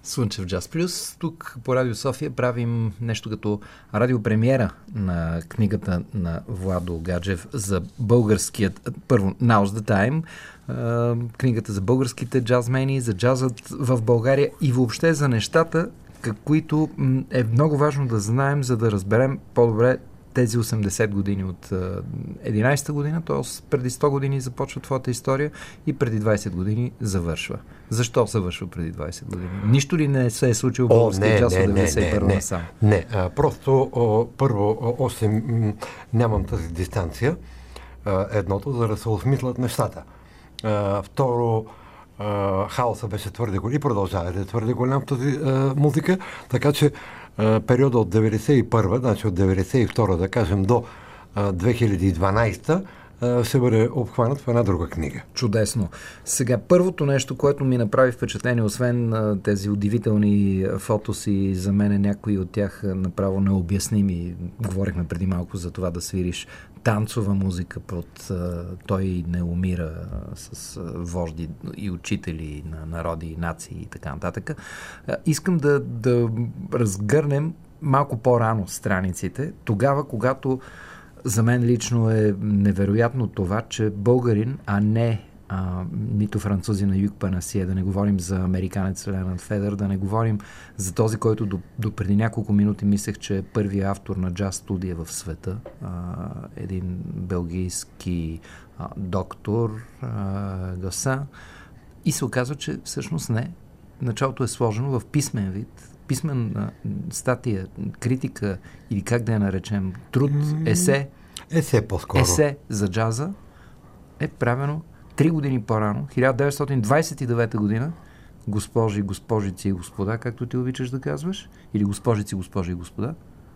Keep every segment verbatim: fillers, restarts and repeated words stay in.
Слънчев джаз плюс. Тук по Радио София правим нещо като радиопремиера на книгата на Владо Гаджев за българският, първо, Now's the Time, книгата за българските джазмени, за джазът в България и въобще за нещата, които е много важно да знаем, за да разберем по-добре тези осемдесет години от единайсета година, т.е. преди сто години започва твоята история и преди двайсет години завършва. Защо завършва преди двайсет години? Нищо ли не се е случило в българския джаз от деветдесет и първа насам? Не, не, а, просто о, първо о, още м, нямам тази дистанция, а, едното, за да се осмислят нещата. А, второ, а, хаоса беше твърде голям и продължава да е твърде голям тази а, музика, така че а, периода от деветдесет и първа, значи от деветдесет и втора, да кажем, до а, две хиляди и дванайсета ще бъде обхванат в една друга книга. Чудесно. Сега, първото нещо, което ми направи впечатление, освен а, тези удивителни фотоси, за мен някои от тях направо необясними. Говорихме преди малко за това да свириш танцова музика под а, Той не умира а, с а, вожди и учители на народи и нации и така нататък. А, искам да, да разгърнем малко по-рано страниците, тогава, когато за мен лично е невероятно това, че българин, а не а, нито французи на Юг Панасия, да не говорим за американец Ленард Федър, да не говорим за този, който до, до преди няколко минути мислех, че е първият автор на джаз студия в света. А, един белгийски а, доктор а, Гасан. И се оказва, че всъщност не. Началото е сложено в писмен вид. Писмена статия, критика или как да я наречем, труд, есе, есе по-скоро. Есе за джаза е правено три години по-рано, хиляда деветстотин двайсет и девета година, госпожи, госпожици и господа, както ти обичаш да казваш, или госпожици, госпожи и господа.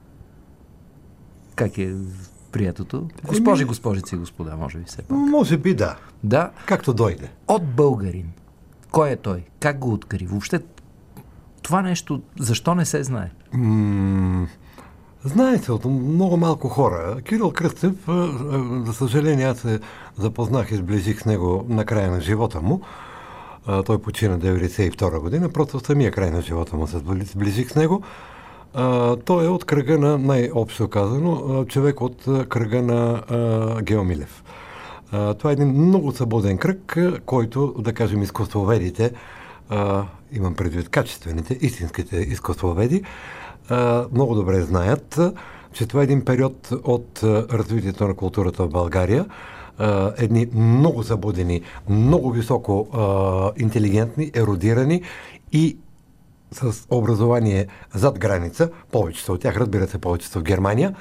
Как е приятото? Госпожи, госпожици и господа, може би все пак. Може би да. Да. Както дойде. От българин. Кой е той? Как го откри? Въобще това нещо, защо не се знае? М- знае се от много малко хора. Кирил Кръстев, за съжаление, аз се запознах и сближих с него на края на живота му. Той почина деветдесет и втора година, просто в самия край на живота му се сближих с него. Той е от кръга на, най-общо казано, човек от кръга на Гео Милев. Това е един много свободен кръг, който, да кажем, изкуствоведите, Uh, имам предвид качествените, истинските изкуствоведи, uh, много добре знаят, uh, че това е един период от uh, развитието на културата в България. Uh, едни много събудени, много високо uh, интелигентни, ерудирани и с образование зад граница, повечето от тях, разбира се, повечето в Германия,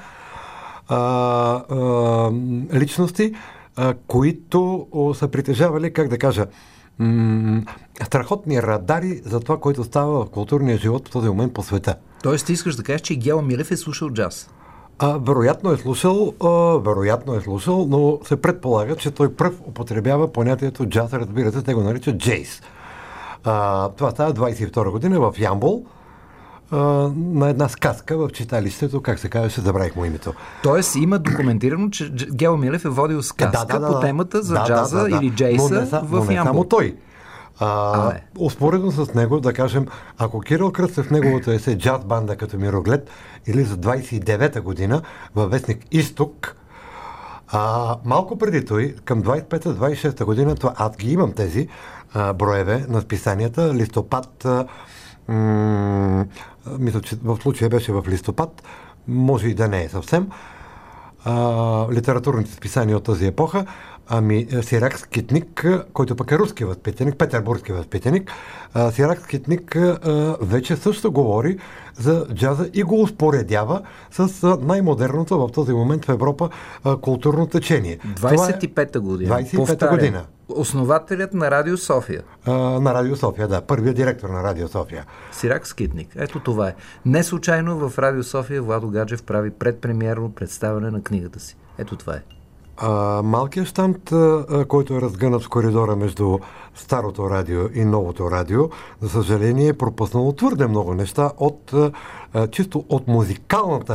uh, uh, личности, uh, които uh, са притежавали, как да кажа, М- страхотни радари за това, което става в културния живот в този момент по света. Тоест ти искаш да кажеш, че Гео Милев е слушал джаз? А, вероятно е слушал, а, вероятно е слушал, но се предполага, че той пръв употребява понятието джаз, разбира се, те го наричат джейс. А, това става двайсет и втора година в Ямбол, а, на една сказка в читалището, как се казваше, забравих му името. Тоест има документирано, че Гео Милев е водил сказка да, да, да, по темата за да, джаза да, да, да. или джейса не, в Ямбол. Не само той. А, успоредно с него, да кажем, ако Кирил Кръстев в неговото есе джаз банда като Мироглед или за двайсет и девета година във вестник Изток, а, малко преди той, към двайсет и пета двайсет и шеста година, това, аз ги имам тези а, броеве на списанията, листопад, а, м- мисля, че в случая беше в листопад, може и да не е съвсем, а, литературните списания от тази епоха. Ами Сирак Скитник, който пък е руски възпитаник, петербургски възпитаник, Сирак Скитник вече също говори за джаза и го успоредява с най-модерното в този момент в Европа културно течение. двайсет и пета година. двайсет и пета година. Основателят на Радио София. А, на Радио София, да. Първият директор на Радио София. Сирак Скитник. Ето това е. Не случайно в Радио София Владо Гаджев прави предпремиерно представяне на книгата си. Ето това е. А, малкият щанд, а, който е разгънат в коридора между старото радио и новото радио, за съжаление е пропуснало твърде много неща от а, чисто от музикалната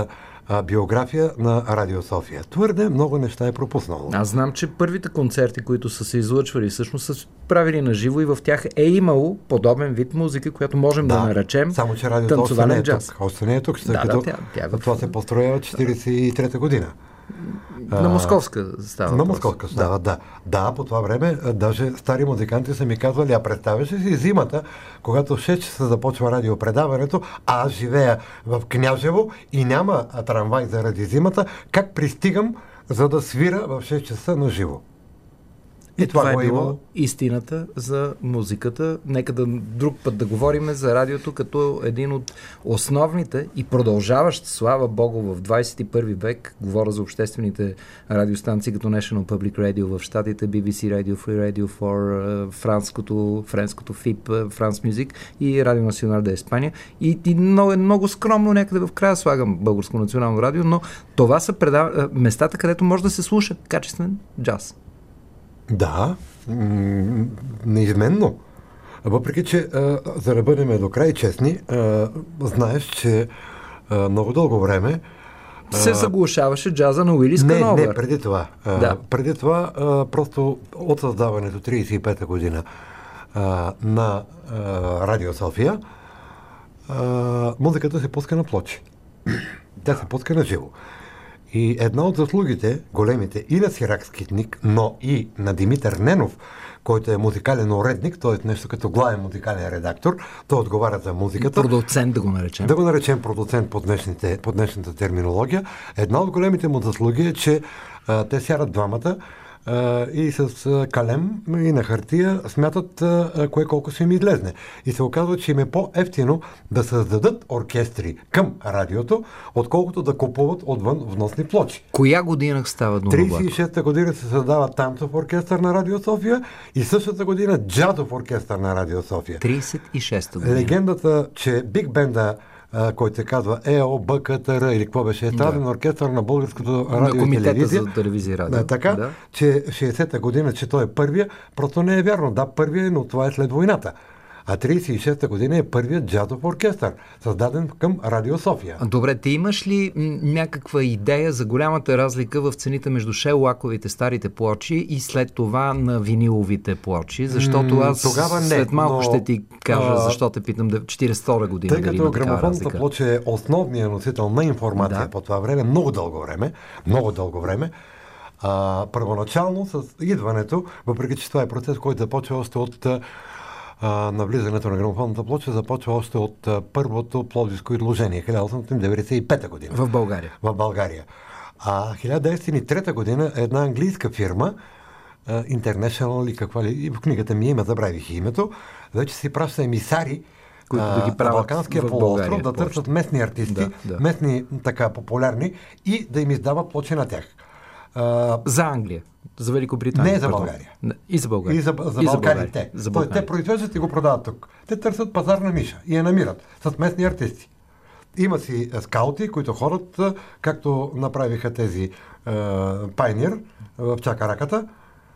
а, биография на Радио София. Твърде много неща е пропуснало. Аз знам, че първите концерти, които са се излъчвали, всъщност са правили на живо и в тях е имало подобен вид музика, която можем да, да наречем само че Радио София не е джаз. тук. Още не е тук, да, като да, тя, тя в... това се построява четиридесет и трета година. На Московска става. На Московска става, да. да. Да, по това време даже стари музиканти са ми казвали, а представяш ли си зимата, когато в шест часа започва радиопредаването, а аз живея в Княжево и няма трамвай заради зимата, как пристигам, за да свира в шест часа на живо? И, и това, това е било имало истината за музиката. Нека да друг път да говорим за радиото като един от основните и продължаващ, слава Богу, в двадесет и първи век. Говоря за обществените радиостанции като National Public Radio в Щатите, Би Би Си Radio, Free Radio for франското, френското Ф И П, France Music и Радио Национал де Испания. И, и много, много скромно някъде в края слагам Българско национално радио, но това са предав... местата, където може да се слуша качествен джаз. Да, м- неизменно. Въпреки, че а, за да бъдем до край честни, а, знаеш, че а, много дълго време а, се заглушаваше джаза на Уилис Кановър. Не, не, преди това. А, да. Преди това, а, просто от създаването тридесет и пета година а, на а, Радио София, а, музиката се пуска на плочи. Тя се пуска на живо. И една от заслугите, големите, и на Сирак Скитник, но и на Димитър Ненов, който е музикален уредник, т.е. нещо като главен музикален редактор, той отговаря за музиката. Продуцент да го наречем. Да го наречем продуцент по, днешните, по днешната терминология. Една от големите му заслуги е, че а, те сядат двамата а, и с а, калем и на хартия смятат а, кое колко ще им излезне. И се оказва, че им е по-ефтино да създадат оркестри към радиото, отколкото да купуват отвън вносни плочи. Коя година става дума? тридесет и шеста година се създава танцов оркестър на Радио София и същата година джазов оркестър на Радио София. тридесет и шеста година. Легендата, че Биг Бенда, който се казва Е О Б К Т Р или какво беше, естраден да. оркестър на Българското радио и телевизия. За телевизия и радио. Да, така, да. Че шейсета година, че той е първия, просто не е вярно. Да, първия е, но това е след войната. А тридесет и шеста година е първият джазов оркестър, създаден към Радио София. Добре, ти имаш ли м- някаква идея за голямата разлика в цените между шеллаковите старите плочи и след това на виниловите плочи? Защото аз м- тогава не, след малко но, ще ти кажа, а, защо те питам четиридесета втора година. Тъй като грамофонната плоча е основният носител на информация да. по това време, много дълго време, много дълго време, а, първоначално с идването, въпреки че това е процес, който започва още от Uh, навлизането на грамофонната плоча започва още от uh, първото пловдивско изложение, хиляда осемстотин деветдесет и пета година. В България. В България. А хиляда деветстотин и трета година една английска фирма, uh, International или каква ли, и в книгата ми има, забравих името, вече си праща емисари, които uh, да ги правят на Балканския полуостров, да търсят местни артисти, да, да. местни така популярни и да им издават плочи на тях. Uh, за Англия. За Великобритания. Не за България. И за България. И за, за и Балканите. За Тоест, те произвеждат и го продават тук. Те търсят пазарна ниша и я намират с местни артисти. Има си скаути, които ходят, както направиха тези Пайнир в Чакараката,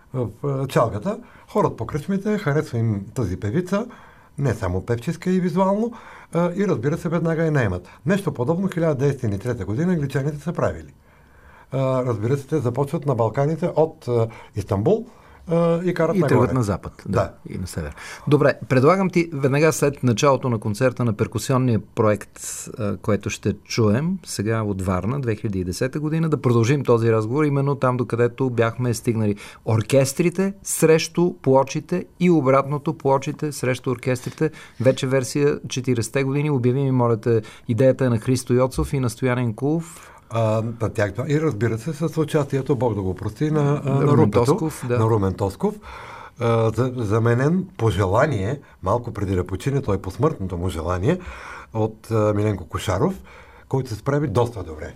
в Чалгата, ходят по кръчмите, харесва им тази певица, не само певческа и визуално, и разбира се, веднага я наемат. Нещо подобно хиляда деветстотин и трета година англичаните са правили. Uh, разбира се, те започват на Балканите от uh, Истанбул uh, и карат и нагоре. И тръгват на запад. Да, да. И на север. Добре, предлагам ти веднага след началото на концерта на перкусионния проект, uh, което ще чуем сега от Варна, две хиляди и десета година, да продължим този разговор именно там, докъдето бяхме стигнали. Оркестрите срещу плочите и обратното, плочите срещу оркестрите. Вече версия четиридесетте години. Обяви ми, молите, идеята е на Христо Йоцов и на Стоян Кулов. А, на тях, и разбира се, с участието, Бог да го прости, на, на, на Румен Тосков, да. на Румен Тосков. А, за, заменен по желание, малко преди да почине, той по смъртното му желание, от а, Миленко Кошаров, който се справи доста добре.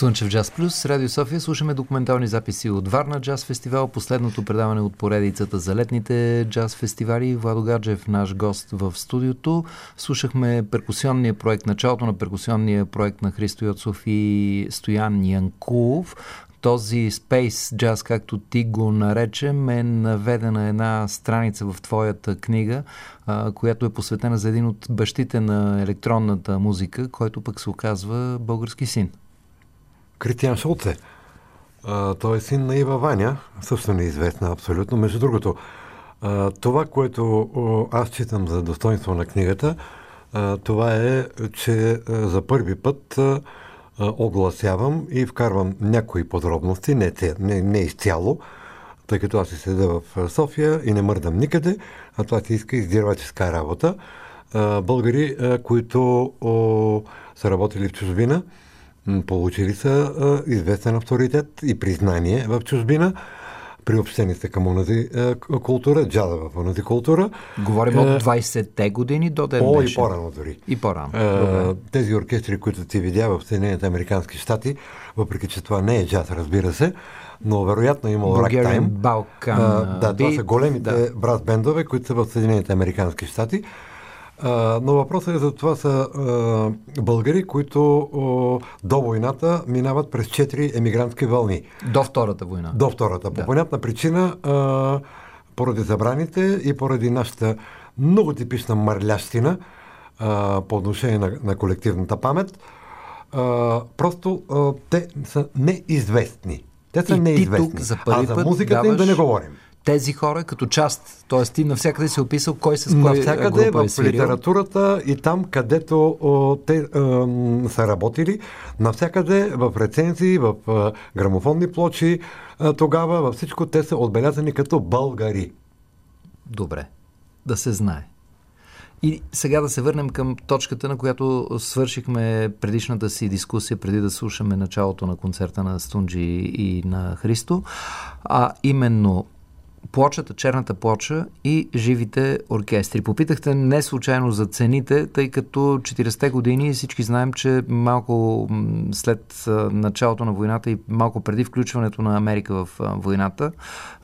Слънчев джаз плюс, Радио София. Слушаме документални записи от Варна джаз фестивал, последното предаване от поредицата за летните джаз фестивали. Владо Гаджев, наш гост в студиото. Слушахме перкусионния проект, началото на перкусионния проект на Христо Йоцов и Стоян Янкулов. Този Space Jazz, както ти го наречем, е наведена една страница в твоята книга, а, която е посветена за един от бащите на електронната музика, който пък се оказва български син. Критиан Шолце. А, той е син на Ива Ваня, също неизвестна абсолютно. Между другото, а, това, което а, аз читам за достоинство на книгата, а, това е, че а, за първи път а, огласявам и вкарвам някои подробности, не, не, не изцяло, тъй като аз си седа в София и не мърдам никъде, а това си иска издирваческа работа. А, българи, а, които о, са работили в чужбина, получили са а, известен авторитет и признание в чужбина, приобщени са към онази а, култура, джаза в онази култура. Говорим от двайсетте години до ден О, днешен. и по-рано дори. И по-рано. А, тези оркестри, които ти видя в Съединените американски щати, въпреки че това не е джаз, разбира се, но вероятно е имало рактайм. Балкан. Да, това са големите да. брас бендове, които са в Съединените американски щати. Uh, но въпросът е за това са uh, българи, които uh, до войната минават през четири емигрантски вълни. До Втората война. До Втората. Да. По понятна причина, uh, поради забраните и поради нашата много типична мърлящина uh, по отношение на, на колективната памет, uh, просто uh, те са неизвестни. Те са и неизвестни. Ти тук за първи а за път музиката им да не говорим. Тези хора като част, т.е. ти навсякъде си описал кой с кой навсякъде група е в свирил. литературата и там, където о, те о, са работили, навсякъде в рецензии, в о, грамофонни плочи, о, тогава във всичко те са отбелязани като българи. Добре, да се знае. И сега да се върнем към точката, на която свършихме предишната си дискусия, преди да слушаме началото на концерта на Стунджи и на Христо, а именно плочата, черната плоча и живите оркестри. Попитахте не случайно за цените, тъй като четиридесетте години всички знаем, че малко след началото на войната и малко преди включването на Америка в войната,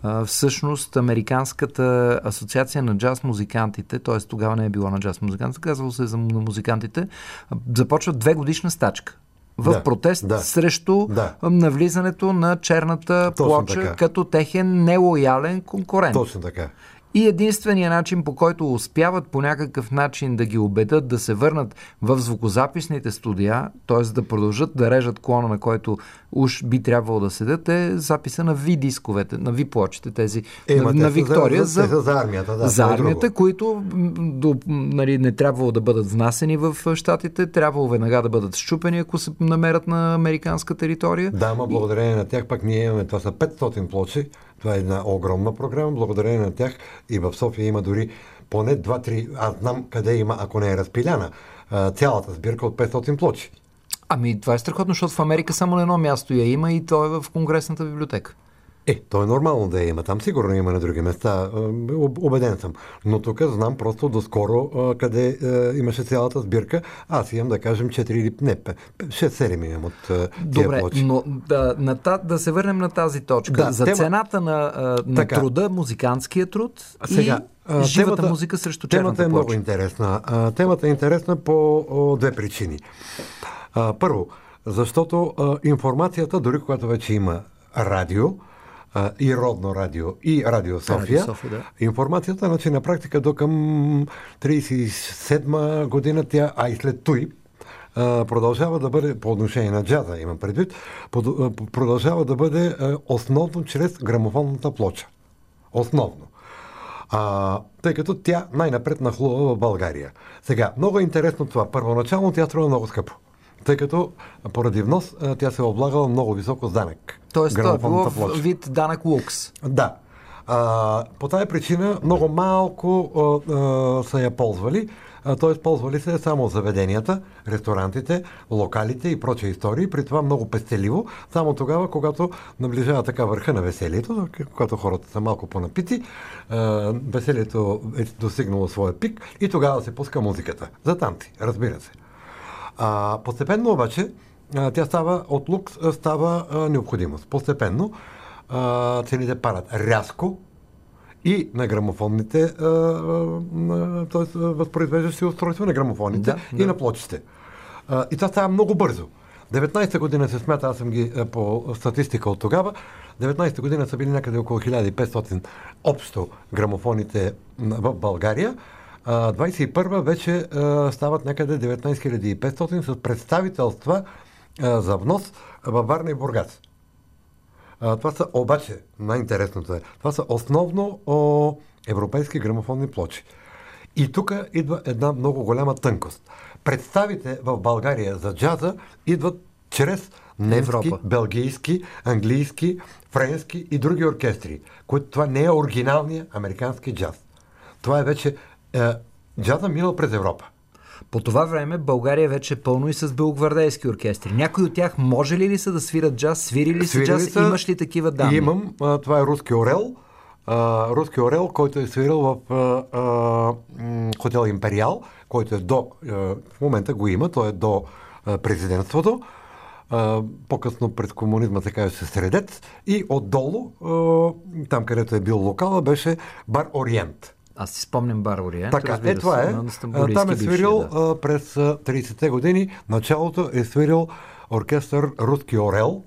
всъщност Американската асоциация на джаз музикантите, т.е. тогава не е било на джаз музикантите, казвало се за на музикантите, започва две годишна стачка. В да, протест да, срещу да. навлизането на черната Точно плоча така. като техен нелоялен конкурент. Точно така. И единственият начин, по който успяват по някакъв начин да ги убедят да се върнат в звукозаписните студия, т.е. да продължат да режат клона, на който уж би трябвало да седят, е записа на ви-дисковете, на ви-плочите, тези е, на, на Виктория за, за, за армията, да, за армията, които до, нали, не трябвало да бъдат внасени в щатите, трябвало веднага да бъдат счупени, ако се намерят на американска територия. Да, ма благодарение и... на тях пак ние имаме, това са петстотин плочи. Това е една огромна програма. Благодарение на тях и в София има дори поне два-три, аз знам къде има, ако не е разпиляна, цялата сбирка от петстотин плочи. Ами това е страхотно, защото в Америка само на едно място я има и то е в Конгресната библиотека. Е, то е нормално да я има. Там сигурно има на други места. Убеден съм. Но тук знам просто доскоро къде имаше цялата сбирка. Аз имам, да кажем, четири или не, шест-седем имам от тия Добре, плочи. но да, на та, да се върнем на тази точка. Да, за тема... цената на, на така. труда, музикантския труд Сега, и живата темата, музика срещу черната темата е плоча. много интересна. Темата е интересна по о, две причини. А, първо, защото а, информацията, дори когато вече има радио, а, и Родно радио, и Радио София, Радио София да. информацията, значи на практика до към трийсет и седма година, тя, а и след той, а, продължава да бъде, по отношение на джаза, имам предвид, под, продължава да бъде а, основно чрез грамофонната плоча. Основно. А, тъй като тя най-напред нахлува в България. Сега, много е интересно това. Първоначално тя струва много скъпо, тъй като поради внос тя се е облагала много високо с данък. Тоест това е било в вид данък лукс. Да. А, по тая причина много малко а, а, са я ползвали. Т.е. ползвали се само заведенията, ресторантите, локалите и прочие истории, при това много пестеливо, само тогава, когато наближава така върха на веселието, когато хората са малко по-напити, веселието е достигнало своя пик и тогава се пуска музиката. За танци, разбира се. А, постепенно обаче а, тя става от лукс, а, става а, необходимост. Постепенно а, цените падат рязко и на грамофонните, т.е. възпроизвеждащи устройства на грамофоните, да, и да. на плочите. А, и това става много бързо. деветнайсета година се смята, аз съм ги а, по статистика от тогава, деветнайсета година са били някъде около хиляда и петстотин общо грамофоните в България. А, двайсет и първа вече а, стават някъде деветнайсет хиляди и петстотин с представителства а, за внос във Варна и Бургас. А, това са обаче, най-интересното е, това са основно о, европейски грамофонни плочи. И тук идва една много голяма тънкост. Представите в България за джаза идват чрез немски, Европа. белгийски, английски, френски и други оркестри, които това не е оригиналният американски джаз. Това е вече е, джаза минал през Европа. По това време България вече е пълно и с белогвардейски оркестри. Някои от тях може ли ли са да свират джаз? Свири ли са джаз? Са, имаш ли такива данни? Имам. А, това е Руски орел. А, Руски орел, който е свирил в а, а, хотел Империал, който е до... А, в момента го има, той е до а, президентството. А, по-късно през комунизма се казваше Средец. И отдолу, а, там където е бил локала, беше Бар Ориент. Аз си спомням Бар Ориент. Така, е, това е. Там е свирил бивши, да. През трийсетте години. Началото е свирил оркестър Руски орел,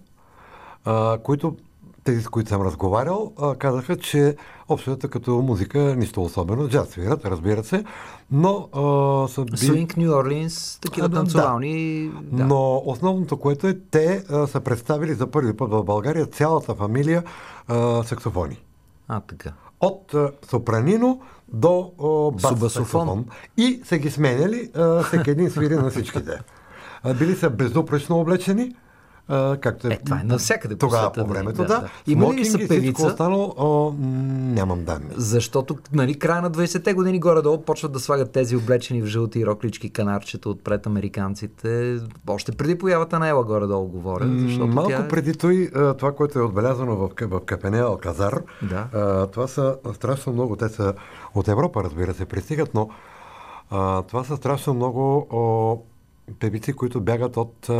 а, които тези, с които съм разговарял, а, казаха, че общата като музика нищо особено. Джаз свират, разбира се, но а, са би... Свинг, Нью Орлинс, такива а, танцовални... Да. Да. Но основното, което е, те а, са представили за първи път в България цялата фамилия а, саксофони. А, така. От а, сопранино до а, бас саксофон. И са ги сменяли, а, всеки един свири на всичките. А, били са безупречно облечени, Uh, както е, е, това е навсякъде по тогава света, по времето, да. да. да. Има ли са певица? Останало, о, нямам данни. Защото, нали, края на двайсетте години горе-долу почват да слагат тези облечени в жълти роклички канарчета отпред американците. Още преди появата на Ела горе-долу говоря. Защото Малко тя... преди той, това, което е отбелязано в, в Капене Алказар, да. това са страшно много. Те са от Европа, разбира се, пристигат, но а, това са страшно много о, певици, които бягат от...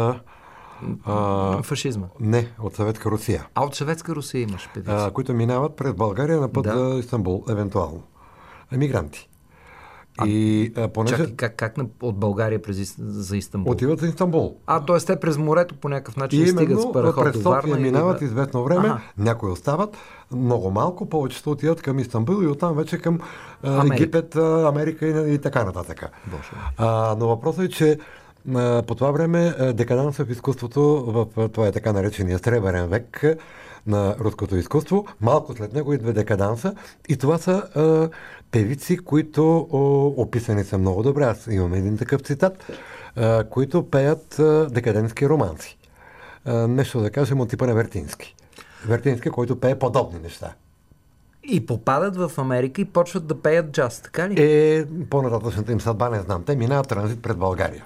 А, фашизма? Не, от Съветска Русия. А от Съветска Русия имаш певици? А, които минават през България на път да. за Истанбул, евентуално. Емигранти. А, и, а, понеже... Чакай, как, как от България през, за Истанбул? Отиват за Истанбул. А, т.е. те през морето по някакъв начин и стигат с параход през до София Варна минават и... известно време, ага. някои остават, много малко, повечето отиват към Истанбул и оттам вече към а, Египет, Америка и, и така нататък. А, но въпросът е, че по това време декаданса в изкуството, в това е така наречения сребърен век на руското изкуство, малко след него идва декаданса и това са а, певици, които о, описани са много добре. Аз имам един такъв цитат, а, които пеят а, декадентски романси. А, нещо да кажем от типа на Вертински. Вертински, който пее подобни неща. И попадат в Америка и почват да пеят джаз, така ли? Е, по-нататъчната им съдба не знам. Те минават транзит пред България.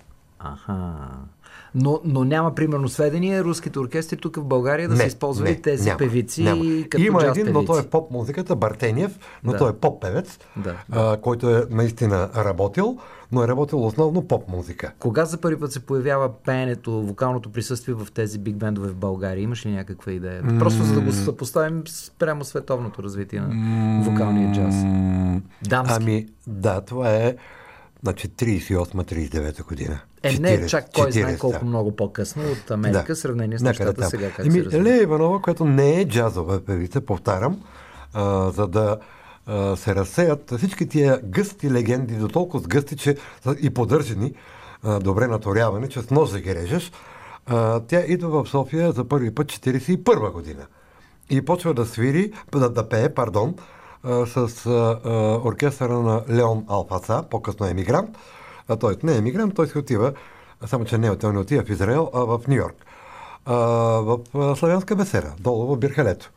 Аха. Но, но няма, примерно, сведения руските оркестри тук в България да не, са използвали не, тези няма, певици няма. като Има джаз един, певици. но той е поп-музиката, Бартениев, но да. той е поп-певец, да. а, който е наистина работил, но е работил основно поп-музика. Кога за първи път се появява пеенето, вокалното присъствие в тези биг бендове в България? Имаш ли някаква идея? Mm. Просто за да го съпоставим прямо световното развитие на вокалния джаз. Дамски. Ами, да, това е значи трийсет и осма трийсет и девета година. Е, не е чак кой знае колко много по-късно от Америка, да. в сравнение с нещата там. сега как Еми, се развива. Лея Иванова, която не е джазова певица, повтарям, а, за да а, се разсеят всички тия гъсти легенди, до толкова гъсти, че са и поддържани, а, добре наторявани, че с нож да ги режеш. А, тя идва в София за първи път четирийсет и първа година и почва да свири, да, да пее, пардон, а, с а, а, оркестъра на Леон Алфаса, по-късно емигрант. А той не е емигрант, той си отива, само че не, той не отива в Израел, а в Ню Йорк. А, в а, Славянска бесера, долу в Бирхалето.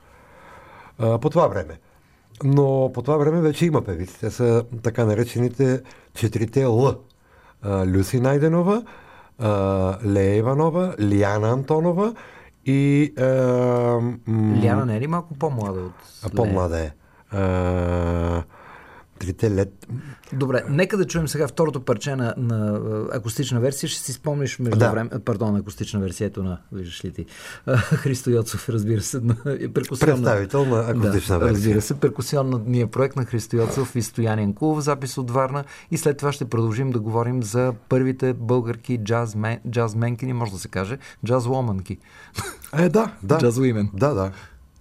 А, по това време. Но по това време вече има певици. Те са така наречените четирите Л. А, Люси Найденова, а, Лея Иванова, Лиана Антонова и... А, м- Лиана не е ли малко по-млада от Лея? По-млада е. А, Трите лет. Добре, нека да чуем сега второто парче на, на акустична версия. Ще си спомниш между да. време... Пардон, акустична версията на, виждаш ли ти, Христо Йоцов, разбира се, на перкусионна... Представител на акустична да, версия. Разбира се, перкусионният проект на Христо Йоцов и Стоян Янкулов, запис от Варна, и след това ще продължим да говорим за първите българки джазмен, джазменки, не може да се каже, джазвоманки. Е, да, да. Джазвуимен. Да, да.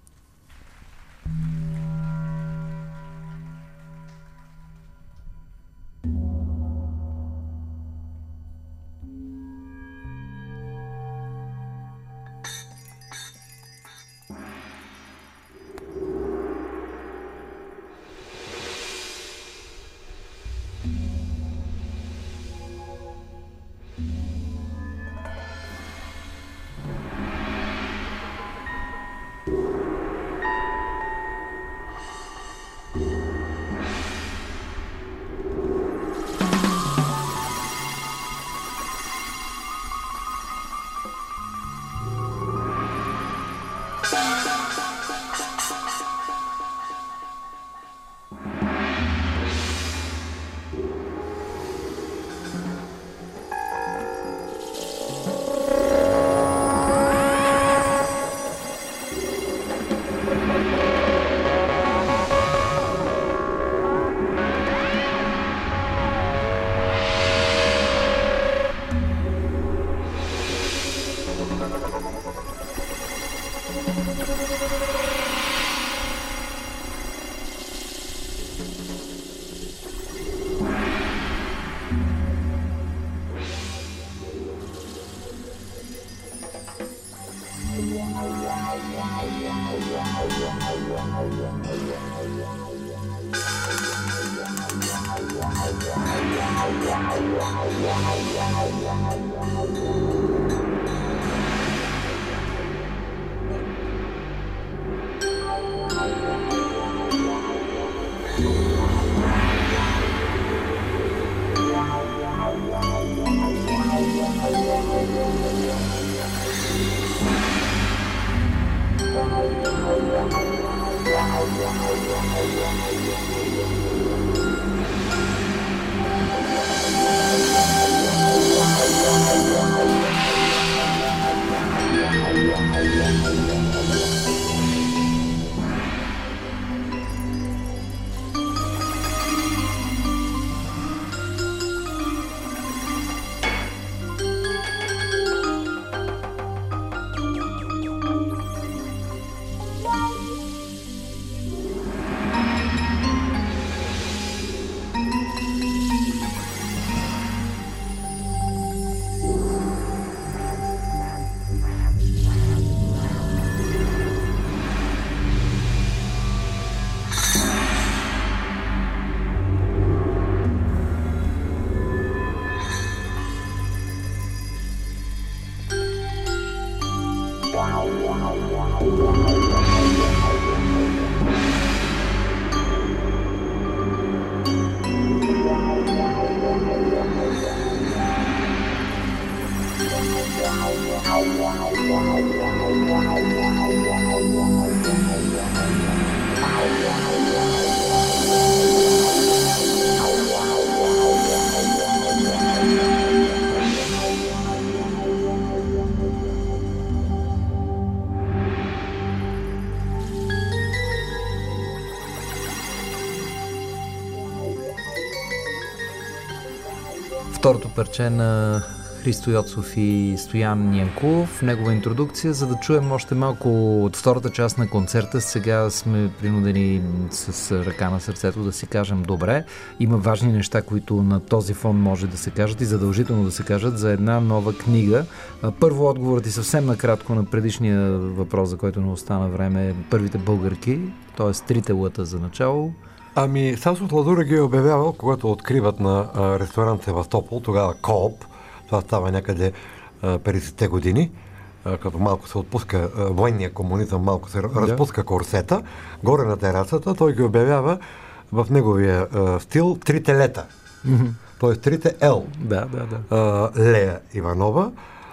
Второто парче на Христо Йоцов и Стоян Янкулов, негова интродукция, за да чуем още малко от втората част на концерта. Сега сме принудени с ръка на сърцето да си кажем добре. Има важни неща, които на този фон може да се кажат и задължително да се кажат за една нова книга. Първо, отговорът и съвсем накратко на предишния въпрос, за който не остана време, първите българки, т.е. трите лъта за начало. Ами, Сасо Ладура ги е обявявал, когато откриват на а, ресторант Севастопол, тогава Кооп. Това става някъде а, петдесетте години, а, като малко се отпуска а, военния комунизъм, малко се да. разпуска корсета. Горе на терасата той ги обявява в неговия а, стил трите лета. Mm-hmm. Тоест трите Л. Да, да, да. А, Лея Иванова,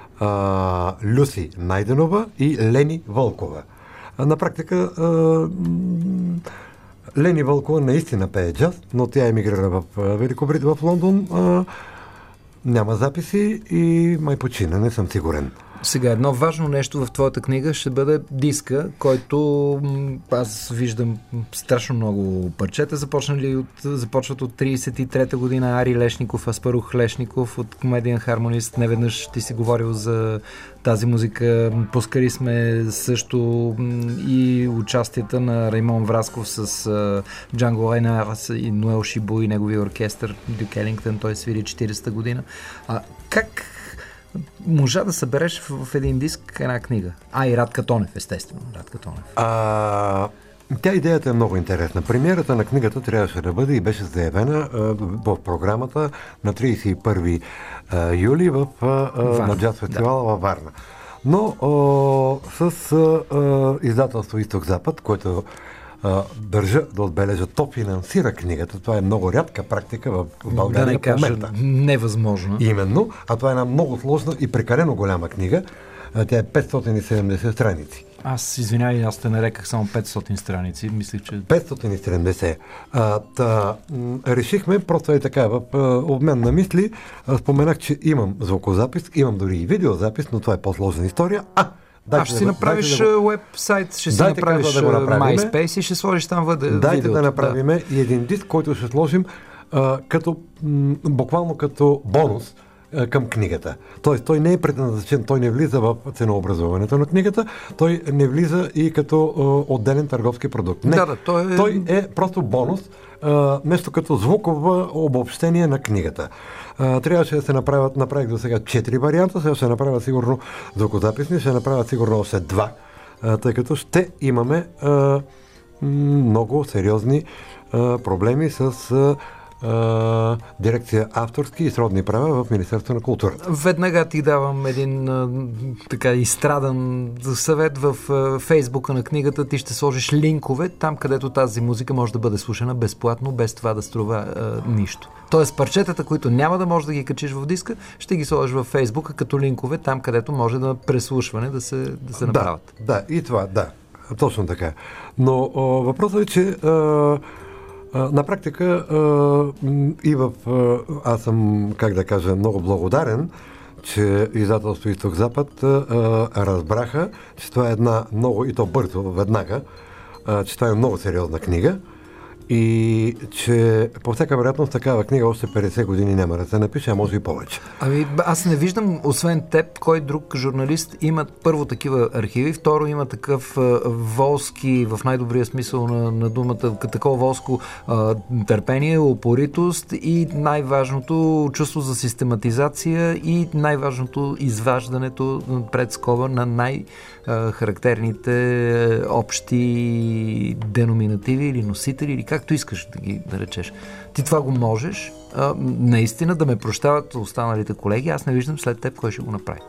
а, Люси Найденова и Лени Вълкова. А, на практика а, Лени Вълкова наистина пее джаз, но тя емигрира в Великобритания, в Лондон. А, няма записи и май почина, не съм сигурен. Сега, едно важно нещо в твоята книга ще бъде диска, който аз виждам страшно много парчета. Започнали от, започват от тридесет и трета година Ари Лешников, Аспарух Лешников, от Comedian Harmonist. Неведнъж ти си говорил за тази музика. Пускали сме също и участията на Раймон Врасков с Джанго Рейнард и Ноел Шибу и неговия оркестър Дюк Елингтън. Той свири четиридесета година. А как можа да събереш в, в един диск една книга? А, и Радка Тонев, естествено. Радка Тонев. А, тя идеята е много интересна. Премиерата на книгата трябваше да бъде и беше заявена а, в програмата на тридесет и първи а, юли в, а, на джаз фестивала да. във Варна. Но а, с а, издателство Изток-Запад, което Uh, държа да отбележа, то финансира книгата. Това е много рядка практика в България. Да не кажа в момента. Невъзможно. Именно, а това е една много сложна и прекалено голяма книга. Uh, тя е петстотин и седемдесет страници. Аз, извинявай, аз те нареках само петстотин страници. Мислих, че... петстотин и седемдесет. Uh, та, м- решихме, просто е така, в uh, обмен на мисли, uh, споменах, че имам звукозапис, имам дори и видеозапис, но това е по-сложна история. А, А, ще да, си направиш да го... уебсайт, ще си направиш да MySpace и ще сложиш там въде, Дайте видеото. да направим да. и един диск, който ще сложим а, като, м, буквално като бонус а, към книгата. Тоест, той не е предназначен, той не влиза в ценообразуването на книгата, той не влиза и като а, отделен търговски продукт. Не, да, да, той, е... той е просто бонус, а, нещо като звуково обобщение на книгата. Uh, трябваше да се направят, направих до сега четири варианта, сега ще направя сигурно звукозаписни, ще направя сигурно още два, uh, тъй като ще имаме uh, много сериозни uh, проблеми с uh, Uh, дирекция авторски и сродни права в Министерство на културата. Веднага ти давам един uh, така изстрадан съвет в uh, фейсбука на книгата. Ти ще сложиш линкове там, където тази музика може да бъде слушана безплатно, без това да струва uh, нищо. Тоест парчетата, които няма да можеш да ги качиш в диска, ще ги сложиш във фейсбука като линкове там, където може да преслушване да се, да се направят. Да, да, и това, да. Точно така. Но о, въпросът е, че о, на практика и в... Аз съм, как да кажа, много благодарен, че издателство Изток-Запад разбраха, че това е една много, и то бързо, веднага, че това е много сериозна книга и че по всяка вероятност такава книга още петдесет години няма да се напише, а може и повече. Ами аз не виждам, освен теб, кой друг журналист има първо такива архиви, второ има такъв а, волски, в най-добрия смисъл на, на думата, такова волско а, търпение, упоритост и най-важното чувство за систематизация и най-важното изваждането пред скоба на най-характерните общи деноминативи или носители, или както искаш да ги да речеш. Ти това го можеш, а, наистина да ме прощават останалите колеги, аз не виждам след теб кой ще го направи.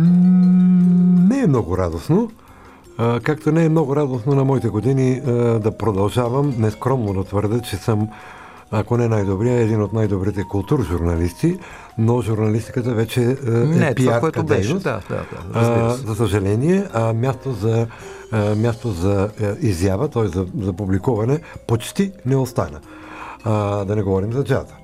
Не е много радостно, а, както не е много радостно на моите години а, да продължавам нескромно да твърда, че съм, ако не най-добрия, един от най-добрите културжурналисти, но журналистиката вече е не, пиарска дейност. Да, да, да, а, за съжаление, а място за, а, място за а, изява, т.е. За, за публикуване, почти не остана. А, да не говорим за джаза.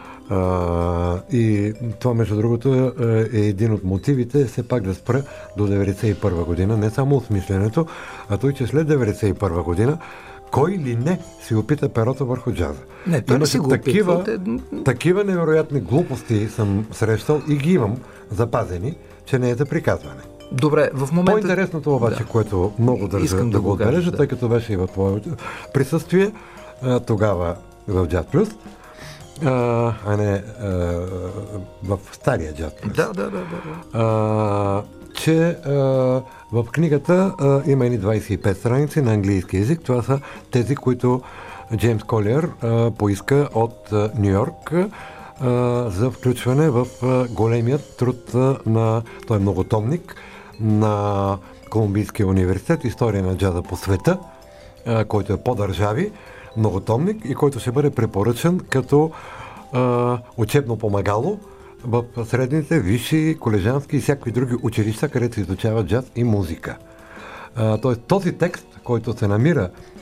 А, и това, между другото, е един от мотивите все пак да спра до деветдесет и първа година, не само осмисленето, а той, че след деветдесет и първа година кой ли не си опита перото върху джаза. Не, той не си го такива, опитва. такива невероятни глупости съм срещал и ги имам запазени, че не е за приказване. Добре, в момента... По-интересното обаче, да. което много държа да, да го отбележа, да. тъй като беше и в твое присъствие, тогава в Джаз Плюс, а, а не а, в стария Джаз Плюс. Да, да, да. да. А, че а, в книгата а, има едни двадесет и пет страници на английски език. Това са тези, които Джеймс Колиер а, поиска от Ню Йорк а, за включване в а, големият труд а, на... Той е многотомник на Колумбийския университет „История на джаза по света“, а, който е по държави, многотомник и който ще бъде препоръчан като а, учебно помагало в средните, висши, колежански и всякакви други училища, където се изучава джаз и музика. А, тоест, този текст, който се намира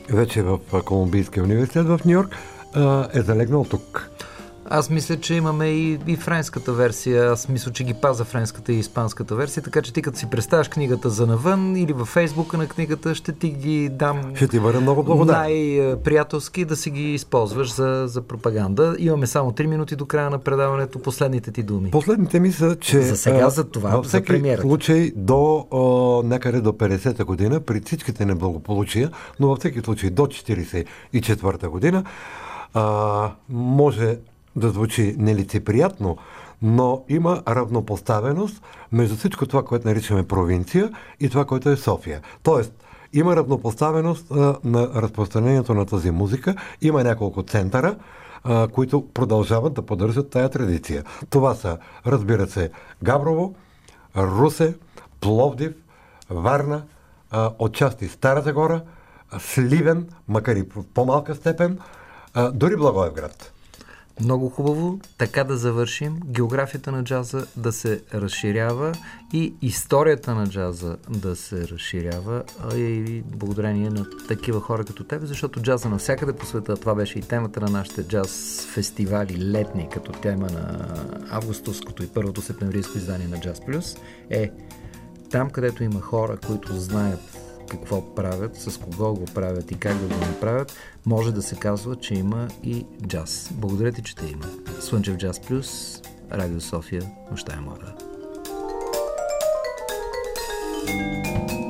вече в Колумбийския университет в Ню-Йорк, е залегнал тук. Аз мисля, че имаме и, и френската версия. Аз мисля, че ги паза френската и испанската версия, така че ти като си представяш книгата за навън или във фейсбука на книгата, ще ти ги дам. Ще ти бъда много благодарен. Най-приятелски да си ги използваш за, за пропаганда. Имаме само три минути до края на предаването. Последните ти думи. Последните ми са, че за сега за това, във всеки за премиерата. случай до о, някъде до петдесета година, при всичките неблагополучия, но във всеки случай до четиридесет и четвърта година, а, може да звучи нелицеприятно, но има равнопоставеност между всичко това, което наричаме провинция и това, което е София. Тоест, има равнопоставеност а, на разпространението на тази музика. Има няколко центъра, а, които продължават да поддържат тая традиция. Това са, разбира се, Габрово, Русе, Пловдив, Варна, а, отчасти Стара Загора, Сливен, макар и в по-малка степен, а, дори Благоевград. Много хубаво, така да завършим. Географията на джаза да се разширява и историята на джаза да се разширява, а и благодарение на такива хора като тебе, защото джаза навсякъде по света, това беше и темата на нашите джаз фестивали летни, като тема на августовското и първото септемврийско издание на Джаз Плюс, е там, където има хора, които знаят какво правят, с кого го правят и как да го направят, може да се казва, че има и джаз. Благодаря ти, че те има. Слънчев Джаз Плюс, Радио София, нощта е млада.